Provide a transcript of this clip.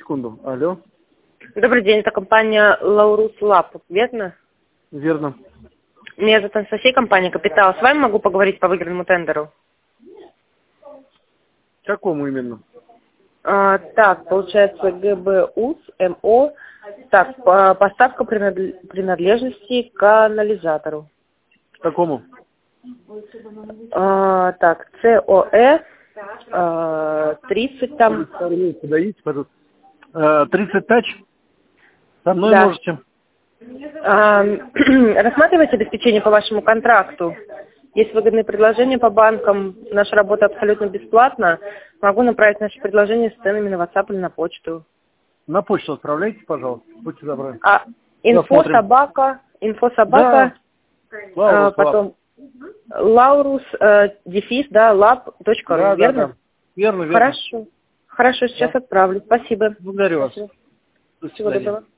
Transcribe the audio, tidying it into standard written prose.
секунду. Алло. Добрый день, это компания Laurus Lab, верно? Верно. Меня зовут Анастасия, компания «Капитал». С вами могу поговорить по выигранному тендеру? Какому именно? Так, получается, ГБУС, МО. Так, поставка принадлежности к канализатору. Какому? Так, ЦОЭ, 30 там. Подойдите, пожалуйста. 30 тач? Со мной Да. можете. Рассматриваете обеспечение по вашему контракту? Есть выгодные предложения по банкам. Наша работа абсолютно бесплатна. Могу направить наши предложения с ценами на WhatsApp или на почту. На почту отправляйте, пожалуйста. Будьте добры. Инфо-собака, Да. потом Laurus, дефис, да, lab.ru, Да, верно? да. Верно. Хорошо. Хорошо, сейчас отправлю. Спасибо. Благодарю вас. Спасибо. До Всего свидания. доброго.